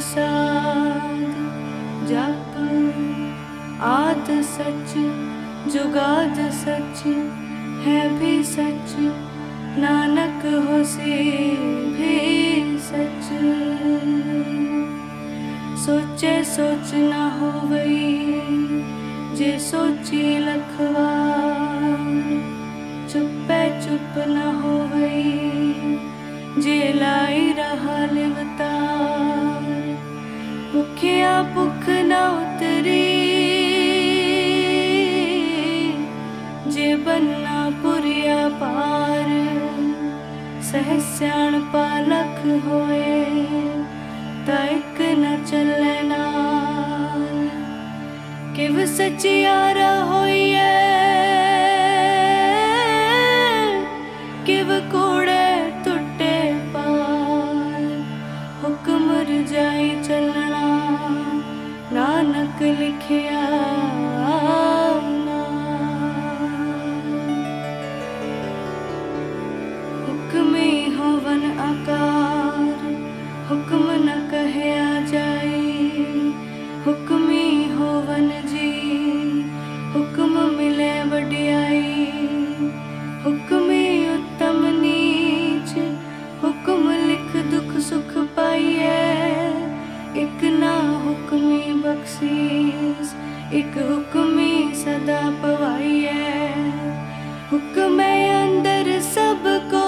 प्रसाद जप आद सच जुगाद सच है भी सच नानक होसी भी सच। सोचे सोच ना होवई जे सोची लखवार, चुपे चुप न होवई जे लाई रहा लिवतार। भुखिया भुख न उतरी जे बनना पुरिया पार। सहस्याण पालख होए ता एक न चले नाल। किव सचियारा होइए किव कूड़े टुटे पार। हुक्म रजाई चलना नानक लिखिया हुक्मे होवन आकार हुक्म न कहया जाए। हुक्मी होवन जी हुक्म मिले वडियाई। हुक्मी उत्तम नीच हुक्म लिख दुख सुख पाइए। एक ना हुक्मी बख्शीस एक हुक्मी सदा पवाइए। हुक्म अंदर सबको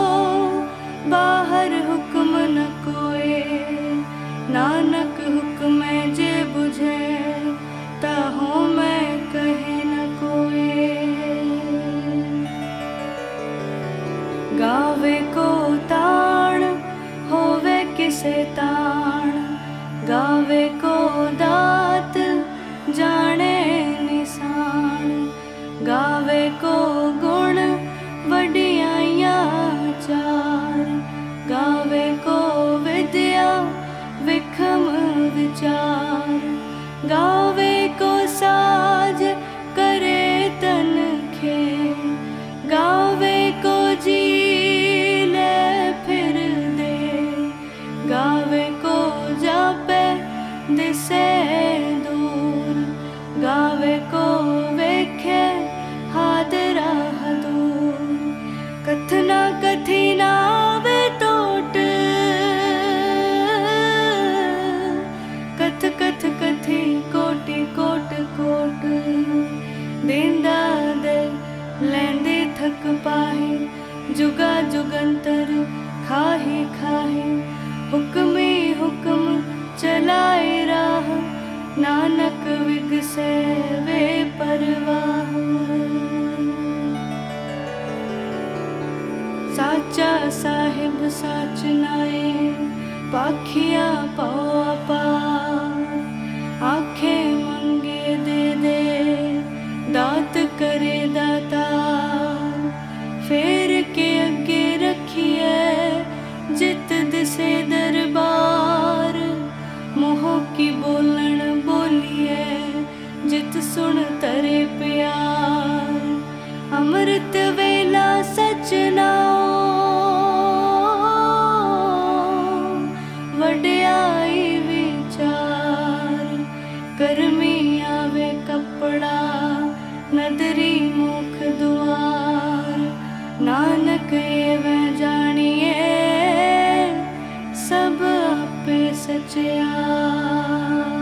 बाहर हुक्म न कोए। नानक हुक्म जे बुझे ताहो मैं कहे न कोए। गावे को ताण होवे किसे ताण। गावे को दात जाने निशान। गावे को गुण वडियाइयां चार। गावे को विद्या विखम विचार। गावे को साज करे तन खे। गावे को जी ले फिर दे। गावे को जापे दिसे दूर। गावे को वेखे हादरा दूर। कथना कथी ना वे टोट। कथ कथ कथी कोटि कोट कोट। देंदा दे लेंदे थक पाहे। जुगा जुगंतर खाहे खाहे। हुक्मे हुक्म चलाए राह। नानक विगसे वे परवाह। साचा साहिब साच नाए पाखिया पाओ अपार। आखे मंगे दे दे दात करे दाता। फेर के अगे रखिए जित दिसे दरबार। मोह की बोलन बोलिए जित सुन तरे प्यार। अमृत वेला सच नाओ वड्याई विचार। कर्मी आवे कपड़ा नदरी मुख द्वार। नानक एवं जानिए सब आपे सचयार।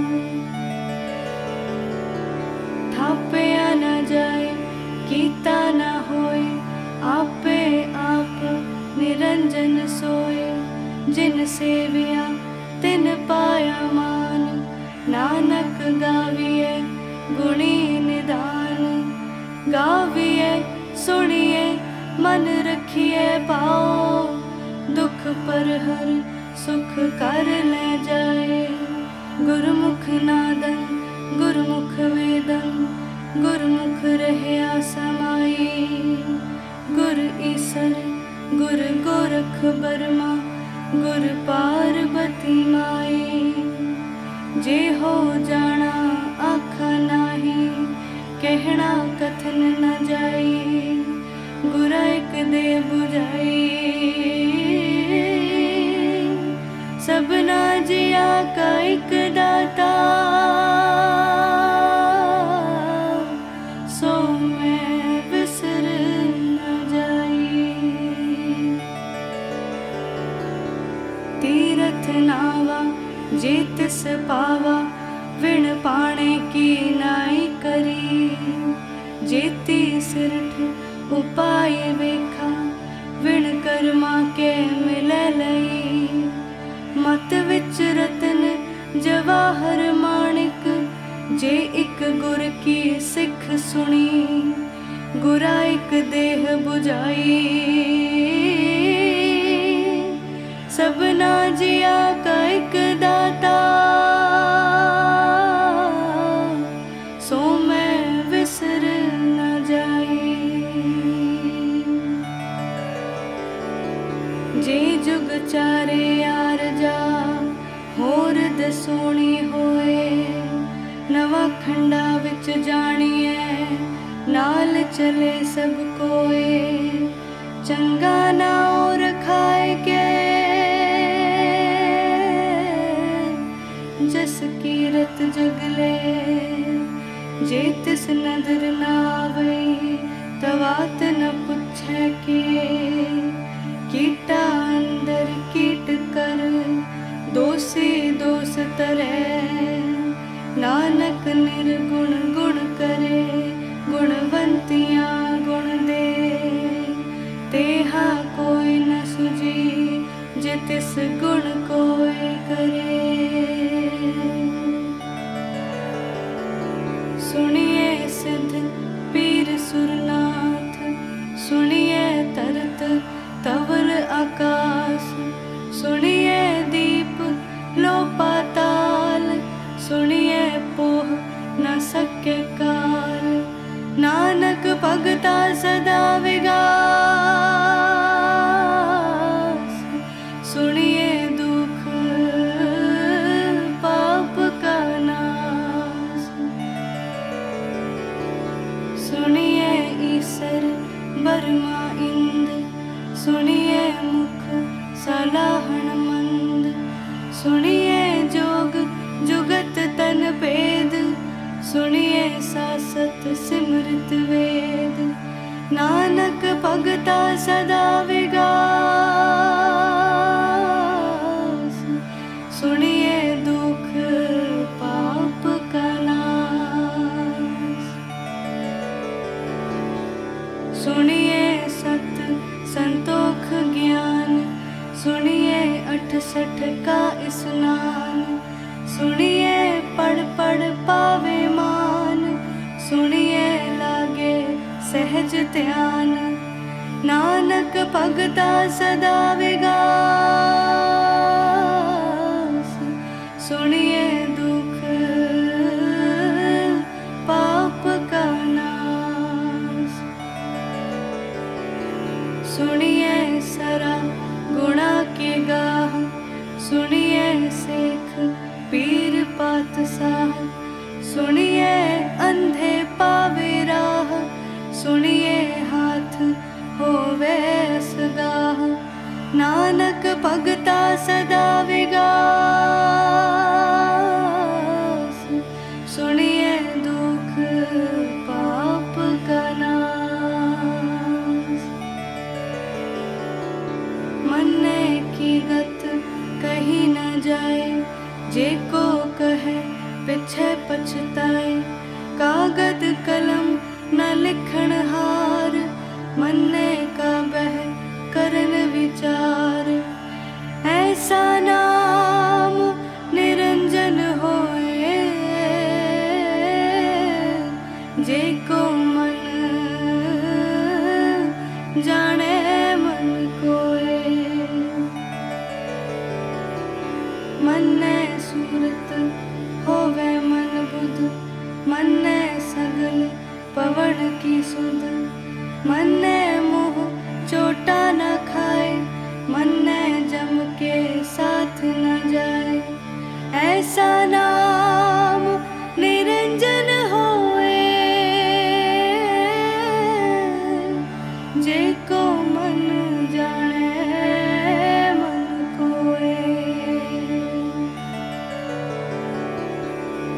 थापया न जाए कीता न होए। आपे आप निरंजन सोए। जिन सेविया तिन पाया मान। नानक गाविए गुणी निदान। गाविए सुनिए मन रखिए पाओ। दुख पर हर सुख कर ले जाए। गुरुमुख नादन गुरुमुख वेदन। गुरुमुख रहया समाई। गुर ईसर गुर गोरख बर्मा। गुर पार्वती माई। जे हो जाना आखा नाही। कहना कथन न जाई। गुरा एक दे बुझाई। सबना जिया का एक दाता, सो मैं विसर न जाई। तीरथ नावा जे तिस पावा, विण पाणे की नाई करी। जेती सिरठ उपाय वेखा, विण कर्मा के मिले लई। मत विच रतन जवाहर माणिक, जे एक गुर की सिख सुनी। गुरा एक देह बुझाई, सबना जिया का एक दाता, सो मैं विसर न जाई। जे जुग चारे यार जा, होर दसोणी होए। नवा खंडा विच जानिए, नाल चले सब कोए। चंगा ना और खाए के, जस कीरत जगले। जे तिस नदर ना आवे, तवात न पुछे के। कीटा अंदर कीट कर, दोषी दोष तरे। नानक निर्गुण गुण करे, गुणवंतियाँ गुण दे। तेहा कोई न सुझी, जे तिस गुण कोई करे। सुनिए सिद्ध पीर सुरनाथ, सुनिए तरत तवर आकाश। सुनिए दीप लो पाताल, सुनिए पोह न सके काल। नानक भगता सदा विगास, सुनिए दुख पाप का नाश। सुनिए ईसर बर्मा इंद, सुनिए मुख सलाहण मंद। सुनिए जोग जुगत तन भेद, सुनिए सासत सिमृत वेद। नानक भगता सदा विगास, सुनिए दुख पाप का नाश। सुनिए सत संतोख ज्ञान, सुनिए 68 का स्नान। सुनिए पढ़ पढ़ पावे मान, सुनिए लागे सहज ध्यान। नानक भगता सदा विगास, सुनिए दुख पाप का नाश। सुनिए सरा गुणा के गाह, सुनिए सेख पीर पातशाह। सुनिए अंधे पावे राह, सुनिए हाथ होवे असगाह। नानक भगता सदा विगास, सुनिए दुख पाप का नाश। मन्ने की गत कही न जाए, जे को कहे पिछे पछताए। कागद कलम न लिखण हार, मन्ने का बह करन विचार। ऐसा नाम निरंजन होए, जे को मन जाने मन कोए। मन्ने सूरत होवे मन बुध, मन्ने सगल पवन की सुध। मन्ने मुँह चोटा न खाए, मन्ने जम के साथ न जाए। ऐसा नाम निरंजन होए, जे को मन जाने मन कोए।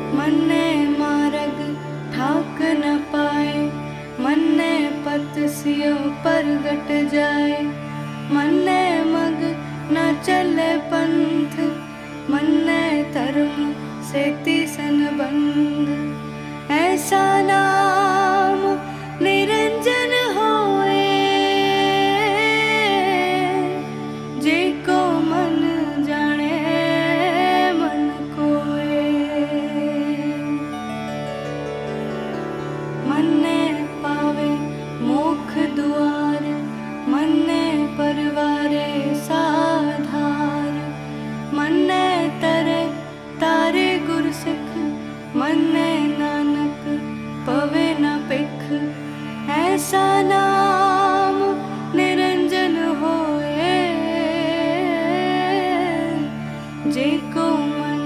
मन्ने मार्ग ठाक न पाए, मन्ने पत सियो परगट जाए, मन्ने मग न चले पंथ, मन्ने धर्म सेती सन बंध। ऐसा नाम निरंजन होए, जेको मन जाने मन कोए। मन्ने पावे मोख दुआर, मन्ने परवारे साधार, मन्ने तरे तारे गुर सिख, मन्ने नानक पवे न पिख। ऐसा नाम निरंजन होए, जेको मन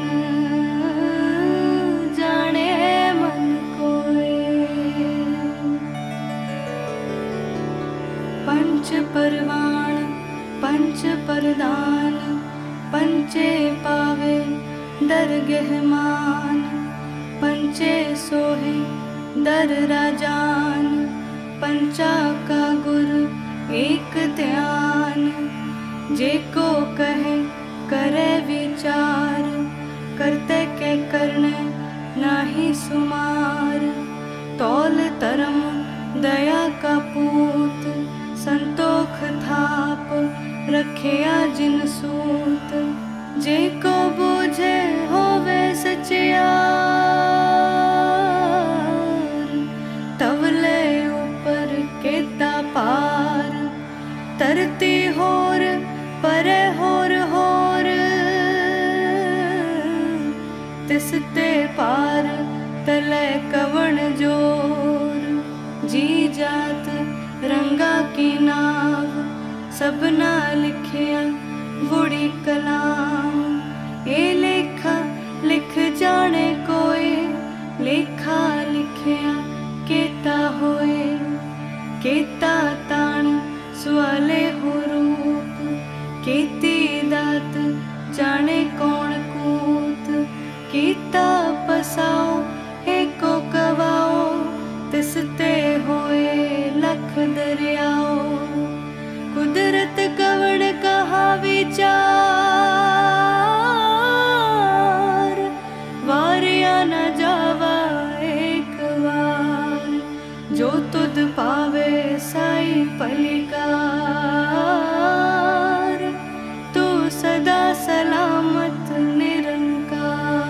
जाने मन कोए। पंच परवान पंच परदान, पंचे पावे दरगह मान, पंचे सोहे दर राजान, पंचा का गुर एक ध्यान। जेको कहे करे विचार, करते के करने नाही सुमार। तौल धर्म दया का पूत, संतोख थाप रखिया जिन सूत। जेको बूझे होवे सचियार, तवले ऊपर केता पार। तरती होर परे होर होर, तिसते पार तले कवण जोर। जी जात रंगा की नाव, सबना लिखिया बुढ़ी कलाम। ए लेखा लिख जाने कोई, लेखा लिखिया केता होए। केता ताण सुआले हो रूप, केती दात जाने कौन कूत। केता पसाओ एको कवाओ, तिसते होए लख दरियाओ। कुदरत कवण कहा विचार, वारिया न जावा एक बार। जो तुद पावे साई पलिकार, तू सदा सलामत निरंकार।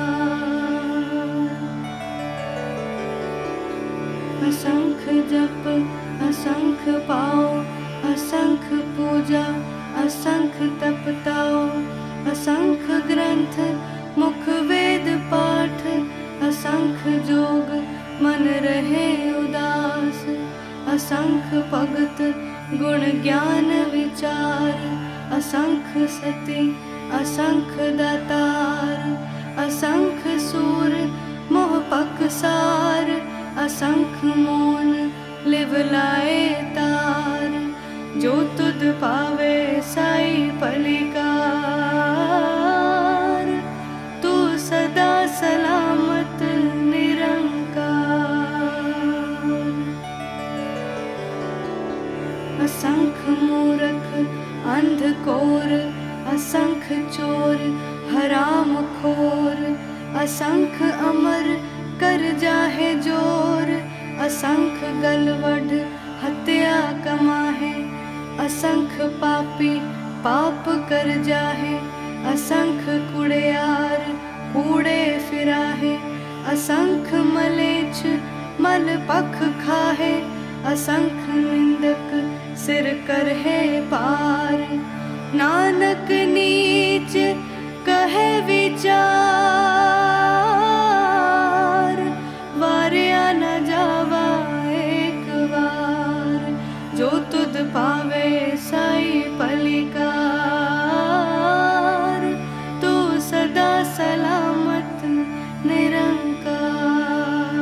असंख जप असंख पाओ, असंख पूजा असंख तपताओ। असंख ग्रंथ मुख वेद पाठ, असंख जोग मन रहे उदास। असंख भगत गुण ज्ञान विचार, असंख सती असंख दातार। असंख सूर मोह पकसार, असंख मोन लिवलाए तार। जो तुद पावे साई पलिकार, तू सदा सलामत निरंकार। असंख मूरख अंधकोर, असंख चोर हराम खोर। असंख अमर कर जाहे जोर, असंख गलवड हत्या कमाहे। असंख पापी पाप कर जाहे, असंख कुड़ियार कूड़े फिराहे। असंख मलेच्छ मल पख खाहे, असंख निंदक सिर करहे पार। नानक नीच कहे विचार, वारिया न जावा एक बार। जो तुद पावे साई पलिकार, तू सदा सलामत निरंकार।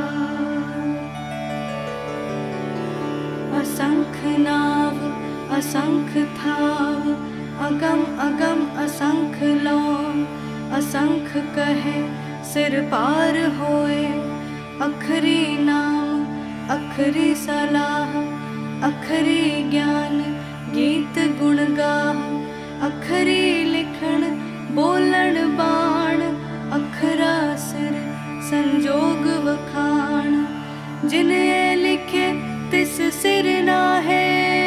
असंख नाव असंख थाव, अगम अगम असंख लोम। असंख कहे सिर पार होए। अखरी नाम अखरी सलाह, अखरी ज्ञान गीत गुण गाह। अखरी लिखण बोलण बाण, अखरा सिर संजोग वखाण। जिन्हें लिखे तिस सिर नाहे,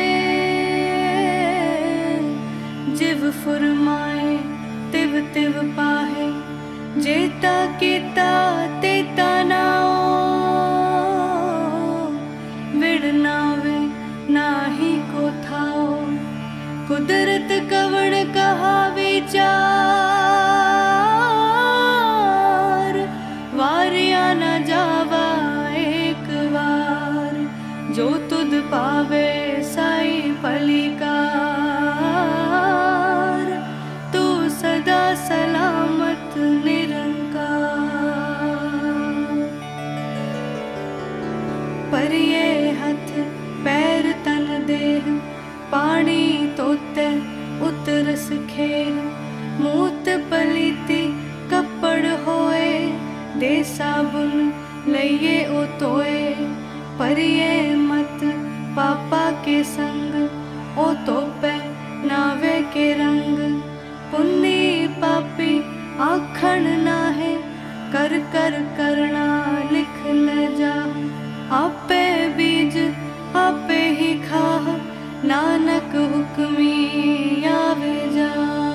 जिव फुरमाए तिव तिव पाहे। जेता केता तेता नाओ, विड़नावे नाही को थाओ। कुदरत कवण कहा विचार, वारिया न जावा एक बार। जो तुद पावे साई पलिकार, तू सदा सलामत निरंकार। परिये हथ पैर तन देह, पानी तोते उतरस खेल। मूत पलीती कपड़ होए, दे साबुन लइये ओ तोए। परिये मत पापा के संग, ओ तोपे नावे के रंग। पुन्नी पापी आखण नाहे, कर कर करना लिख ले जा। आपे बीज आपे ही खाह, नानक हुक्मी आवे जा।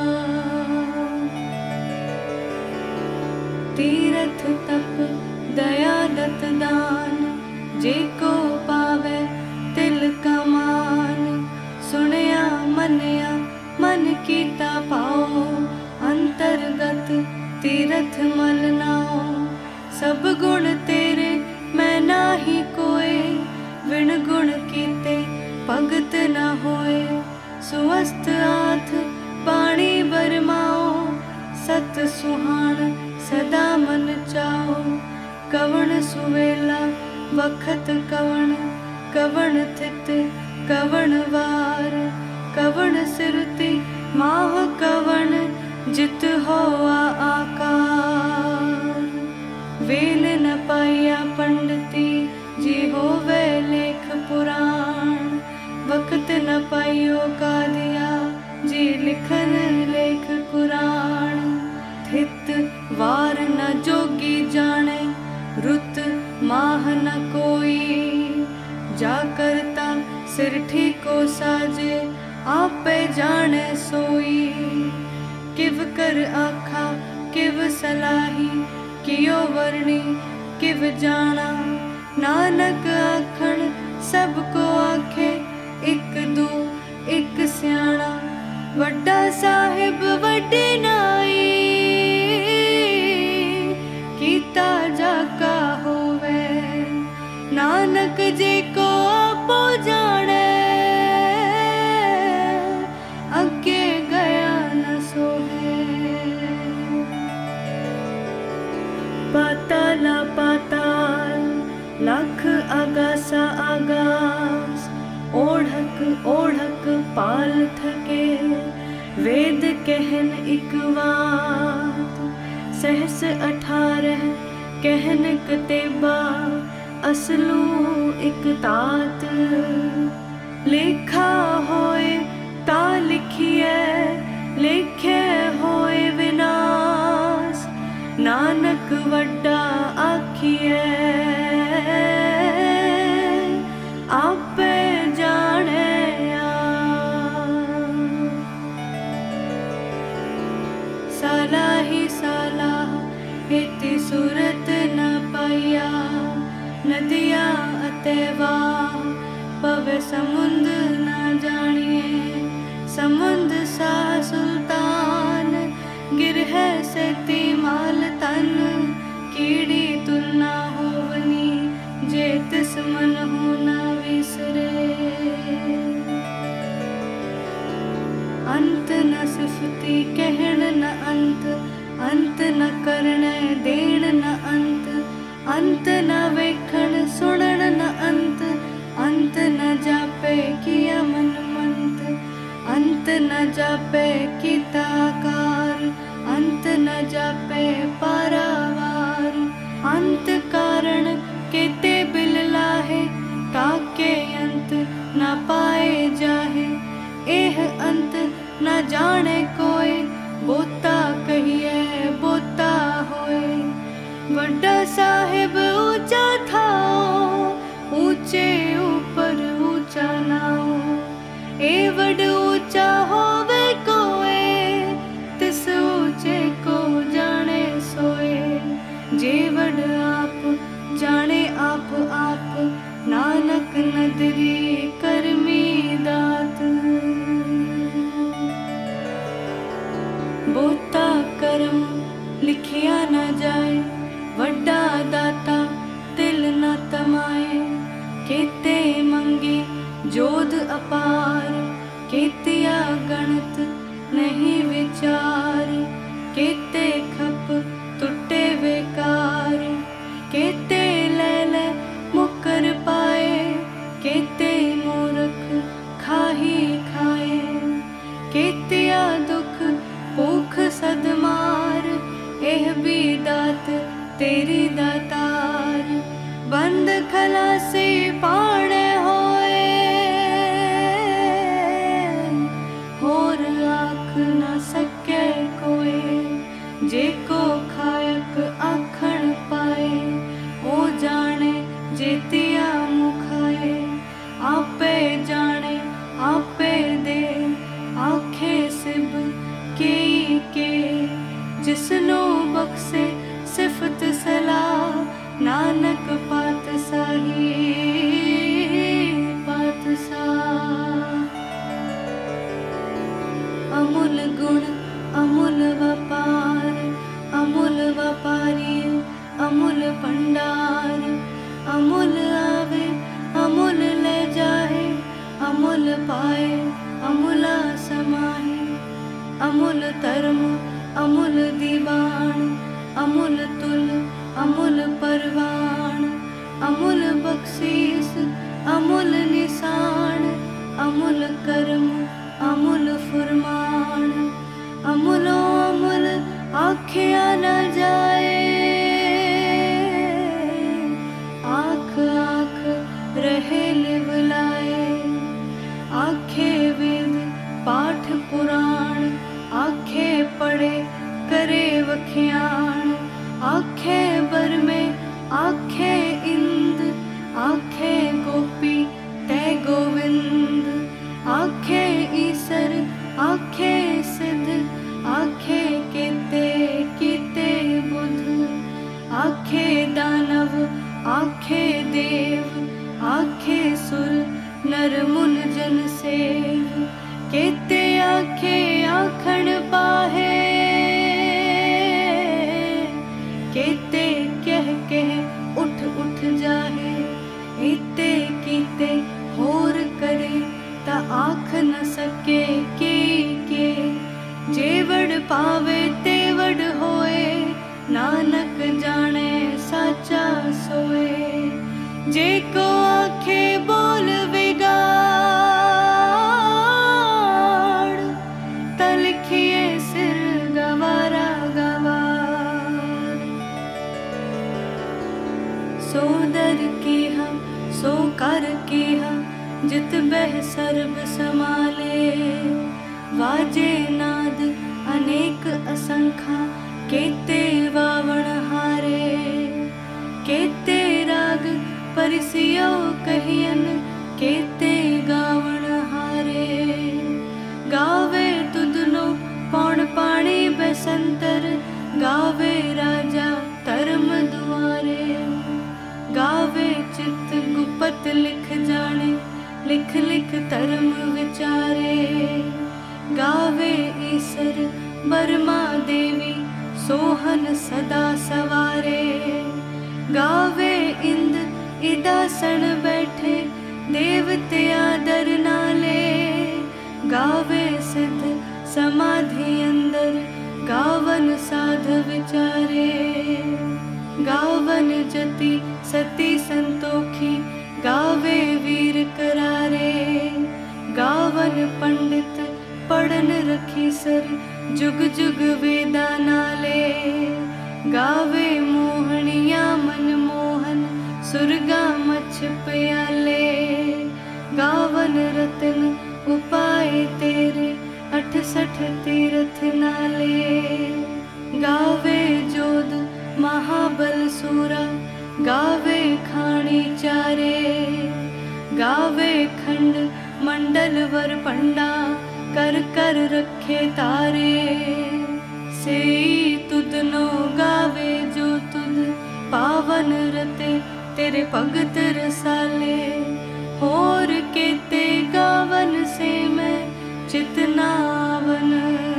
तीरथ तप दया दत दान, जेको पावे तिल कमान। सुनया मनया मन कीता पाओ, अंतर्गत तीरथ मल नाओ। सब गुण तेरे मैं नाही कोय, विण गुण कीते भगत न होए। सुवस्थ आथ पाणी बरमाओ, सत सुहान सदा मन चाओ। कवण सुवेला वखत कवण, कवण थित कवण वार। कवण सिरति माह कवण, जित होआ आकार। वेल न पाया पंडिती, जी होवे लेख पुराण। वक्त न पायो का दिया, जी लिखन लेख कुरान। थित वार न जोगी जाने, रुत माह न कोई। जा करता सिरठी को साजे, आपे जाने सोई। किव कर आखा किव सलाही, कियो वर्णी किव जाना। नानक आखण सबको आखे, एक दू एक स्याणा। वड्डा साहिब वड्डी नाई, कीता जाका होवे। नानक जी को आपो जाने, अगे गया न सोहे। पाताला पाताल लख आगासा आगास। ओढ़क ओढ़क पाल थके, वेद कहन इक बात। सहस 18 कहन कतेबा, असलू इक तात। लेखा होए ता लिखिए, लेखे होए विनाश। नानक वड्डा आखिए, आपे जाने सलाही सलाह, इति सूरत न पाया। नदिया अतेवा पवे समुंद न जानिए। समुंद सा सुल्तान, गिरह से माल तन। कीड़ी तुलना होवनी, जे तिस मन हो न विसरे। अंत न सिफती कहण न अंत, अंत न करणे देण न अंत। अंत न वेखण सुणण न अंत, अंत न जापे किया मन मंत। अंत न जापे कीता कार, अंत न जापे पारावार। जाने कोई बोता कहिए बोता होए। वड्डा साहिब ऊंचा थाओ ऊंचे ऊपर ऊंचा नाओ। ए वड ऊंचा होवे कोए तिस ऊंचे को जाने सोए। जे वड आप जाने आप आप नानक नदरी करमी दात। बोता करम लिखिया न जाए वड्डा दाता तिल न तमाए। केते मंगे जोध अपार केतिया गणत नहीं विचार। केते खप टुटे बेकार केते लैल मुकर पाए। केते मूर्ख खाही खाए केतिया दुख भूख सदमार। एह भी दात तेरी दातार बंद खलासी पाड़े होए। होर आख न सके कोई जेको खायक आखण पाए। ओ जाने जेतिया मुखाए आपे जाने आपे दे। आखे सिब के जिसनो बख्शे सिफत सलाह। नानक पातशाही पातशाह। अमूल गुण अमूल व्यापार अमूल व्यापारी अमूल भंडार। अमूल आवे अमूल ले जाए अमूल पाए अमूला समाए। अमूल धर्म अमूल दीवान अमूल तुल अमूल परवान। अमूल बख्शीस अमूल निशान अमूल कर्म अमूल फुरमान। अमूलो अमूल आख्या न जाए। आख आख रहे लिवलाए। आखे वेद पाठ पुराण आखे पढ़े करे वख्याण। आखे बर में आखे इंद आखे गोपी तय गोविंद। आखे ईसर आखे सिद्ध आखे केते कीते बुध। आखे दानव आखे देव आखे सुर नर मुन जन सेव। केते आखे आखण पाहे केते कह उठ उठ जाहे। इते कीते होर करे ता आख न सके के। जेवड़ पावे तेवड़ होए नानक जाने साचा सोए। जेको आखे बोल विगाड़ तलखिए सिर गवारा गवार। सो दर किहा सो कर किहा जित बह सर्ब समाले। वाजे नाद अनेक असंखा केते वावण हारे। केते राग परिसियो कहियन केते गावण हारे। गावे तुदनो पौण पाणी बसंतर गावे राजा धर्म दुआरे। गावे चित गुपत लिख जाने लिख लिख धर्म विचारे। गावे ईसर बर्मा देवी सोहन सदा सवारे। गावे इंद इदासन बैठे देवते आदर नाले। गावे सिद्ध समाधि अंदर गावन साध विचारे। गावन जति सती संतोखी गावे वीर करारे। गावन पंडित पढ़न रखी सर जुग जुग वेदा नाले। गावे मोहनिया मन मोहन सुरगा मछ प्याले। गावन रतन उपाय तेरे सठ तीरथ नाले। गावे जोध महाबल सूरा, गावे खाणी चारे। गावे खंड मंडल वर पंडा, कर कर रखे तारे। सेई तुदनो गावे जो तुद, पावन रते तेरे भगत रसाले। होर केते गावन से मैं चितनावन,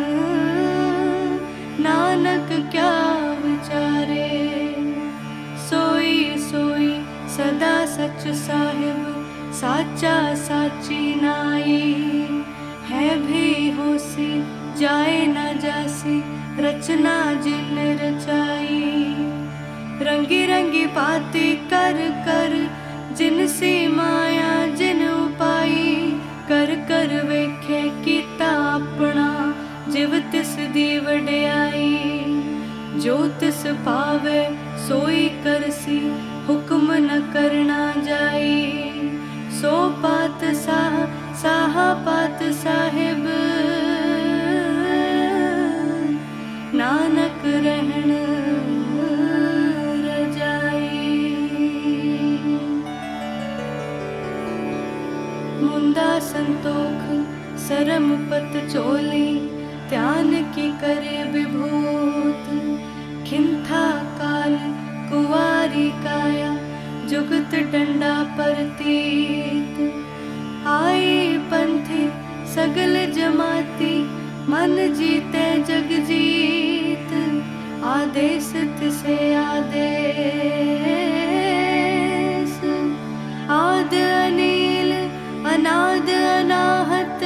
नानक क्या विचारे। सोई सोई सदा सच साहिब, साचा साची नाई। है भी होसी जाए न जासी, रचना जिन रचाई। रंगी रंगी बाती कर कर, जिन सी माया जिन उपाई। कर कर वेखे कीता अपना, जिव तिस दी वड्याई। जो तिस पावे सोई करसी, हुक्म न करना जाई। सो पात साहा पात साहिब, नानक रहन रजाई। मुंदा संतोख सरम पत चोली, ध्यान की करे विभूत। खिंथा काल कुवारी काया, जुगत डंडा परतीत। आई पंथी सगल जमाती, मन जीते जग जीत। आदेश तिसे आदेश, आद अनील अनाद अनाहत।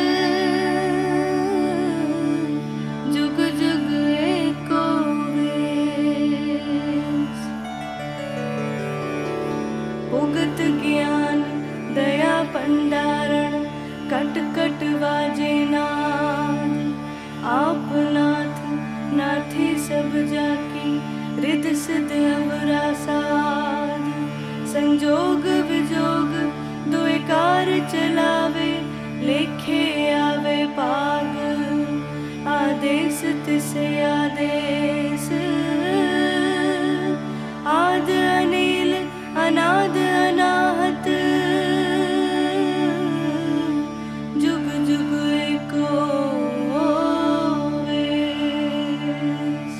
जुग जुग एको वेश। उगत ज्ञान दया भंडारण, कट कट वाजे नाद। आप नाथ नाथी सब जाकी, रिद सिद्ध अवरा साध। संजोग विजोग दुए कार चलावे, लेखे आवे पाग। आदेश तिसे आदेश, आद अनील अनाद अनाहत। जुग जुग एको वेश।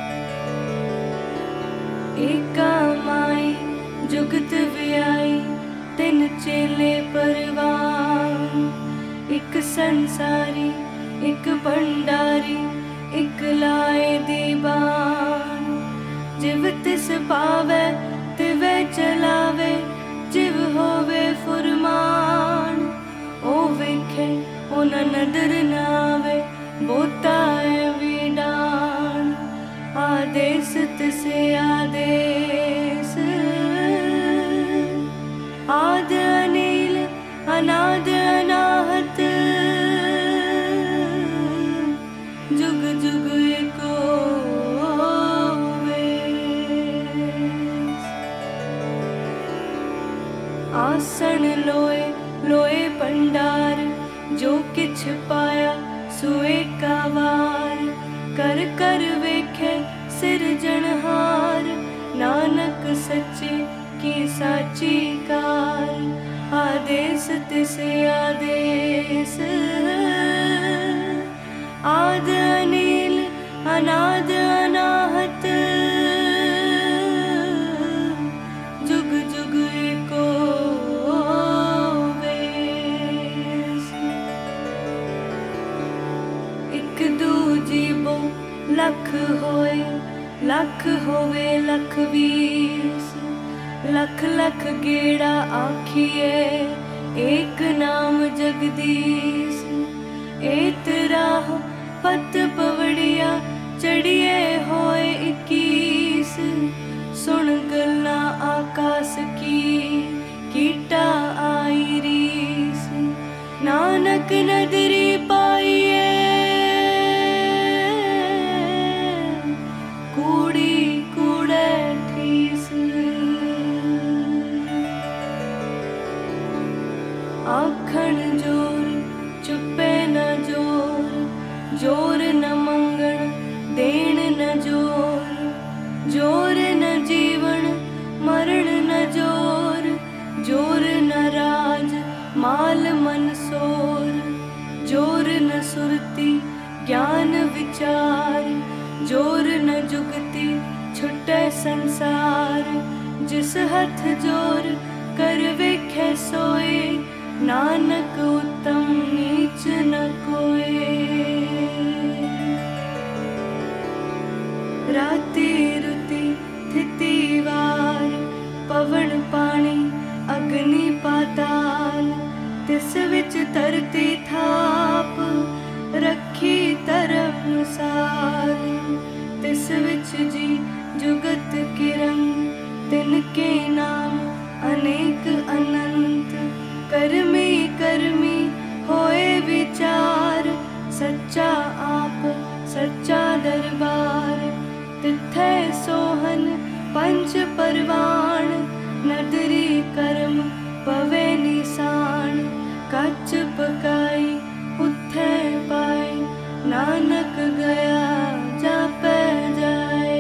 एका माई जुगत व्याई, तिन चेले परवान। एक संसारी एक भंडारी, एक लाए दीवान। जिव तिस पावे तिवे चलावे, जिव होवे फुरमान। ओ वेखे ओ न नदर नावे, बोता है वीडान। आदेश तिसे आदेश, आद अनील अनाद अनाहत। जुग जुग एको वेश। आसन लोए लोए भंडार, जो किछ पाया सुए का वार। कर कर वेखे सिरजनहार, नानक सच्चे की साची कार। आदेश तिसे आदेश, आद अनील अनाद अनाहत। जुग जुग एको वेश। एक दूजीबो लख होए, लख होवे लख बीस। लख लख गेड़ा आखिए, एक नाम जगदीश। एत राह पत पवड़िया, चढ़िए होए 21। सुन गल्ला आकाश की, कीटा आई रीस। नानक नदरी पाइए, कूड़ी कूड़े ठीस। आखण जोर चुपे न जोर, काल मन सोर, जोर न सुरती ज्ञान विचार, जोर न जुगती छुटे संसार। जिस हथ जोर कर वेखे सोए, नानक उत्तम नीच न कोए। राति रुति थिति वार, पवन पानी अग्नि पाताल। तिस विच तरती थाप, रखी धर्मसाल। तिस विच जी जुगत के रंग, तिनके नाम अनेक अनंत। कर्मी कर्मी होए विचार, सच्चा आप सच्चा दरबार। तिथै सोहन पंच परवान, नदरी कर्म पवे निशान। कच पकाई उठै पाए, नानक गया जापै जाए।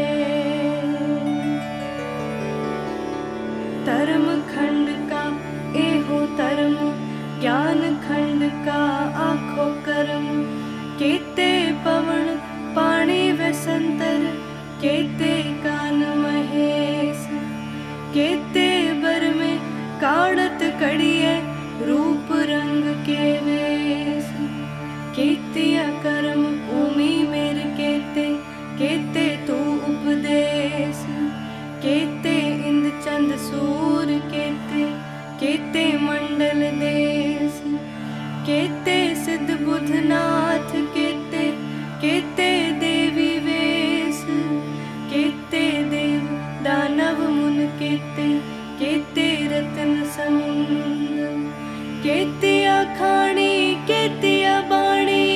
धर्म खंड का एहो धर्म, ज्ञान खंड का आखो कर्म। केते पवन पानी वसंतर, केते कान महेश। केते बर में काढ़त कड़िए, रूप रंग के वेश। केतिया कर्म भूमि मेर केते, केते तू उपदेश। केते इंद चंद सूर केते, केते मंडल देश। केते सिद्ध बुधनाथ केते, केते देवी वेश। केते देव दानव मुन केते, केते रत्न समुंद। केतिया खाणी केतिया बाणी,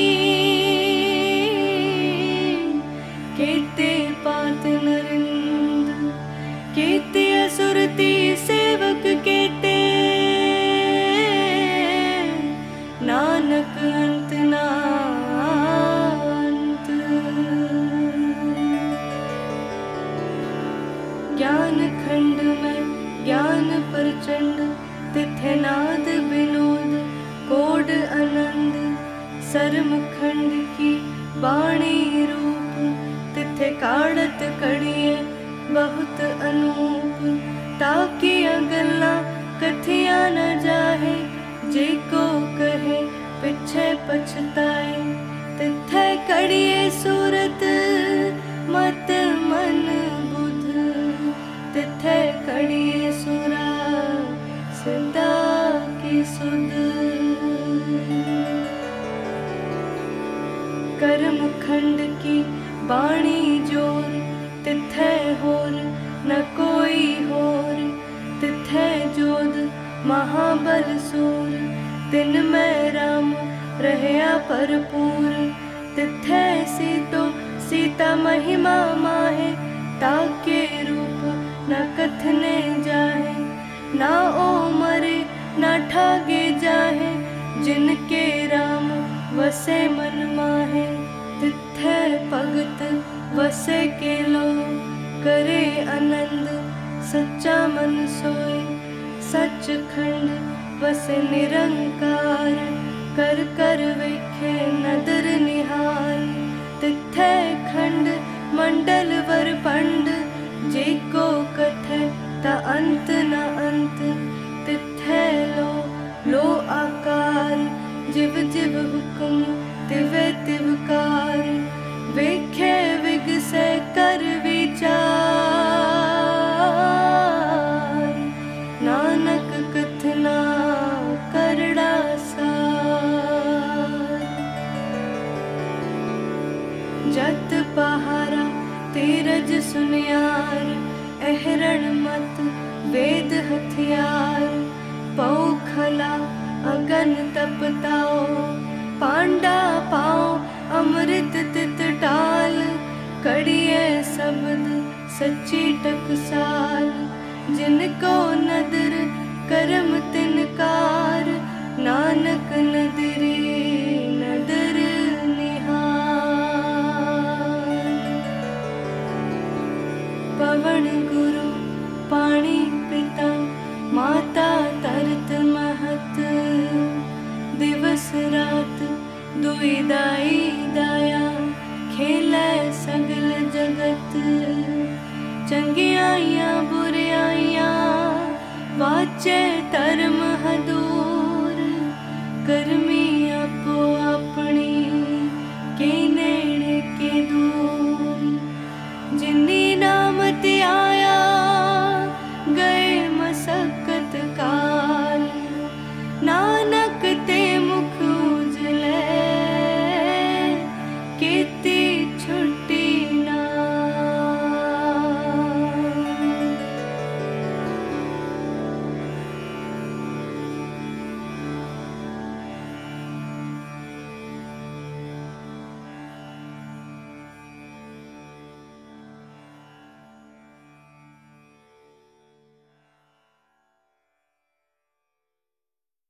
केते पात नरिंद। केतिया सुरती सेवक केते, नानक अंत ना अंत। ज्ञान खंड में ज्ञान प्रचंड, तिथे नाद विनोद कोड आनंद। सर्म खंड की बाणी रूप, तिथे काढ़त कड़िए बहुत अनूप। ताकिया गल्ला कथिया न जाहे, जेको कहे पिछे पछताए। तिथे कड़िए सूरत मत मन बुध, तिथे कड़िए सुरा सदा की सुध। कर्म खंड की बाणी जोर, तिथे होर न कोई होर। तिथे जोध महाबल सूर, तिन में राम रहया भरपूर। तिथे सीतो सीता महिमा माहे, ताके रूप न कथने जाहे। ना ओ मरे ना ठागे जाहे, जिनके राम वसे मन माहे। तिथे भगत वसे के लो, करे आनंद सच्चा मन सोए। सच खंड वसे निरंकार, कर कर वेखे नदर निहाल। तिथे खंड मंडल वर पंड, जेको कथे ता अंत न अंत। तिथे लो आकार, जिव जिव हुक्म तिवे तिवकार। वेखे विगसे कर विचार, नानक कथना करड़ा सार। जत पहारा तीरज सुनियार, अहरण मत वेद हथियार। पौ खला अगन तपताओ, पांडा पाओ अमृत तित टाल। कड़िए शब्द सच्ची टकसाल, जिनको नदर करम तिनकार। नानक नदरी नदर निहाल। पवन गुरु पानी पिता, माता तरत महत। चंगियां बुराइयां वाचे धर्म हदूर करमी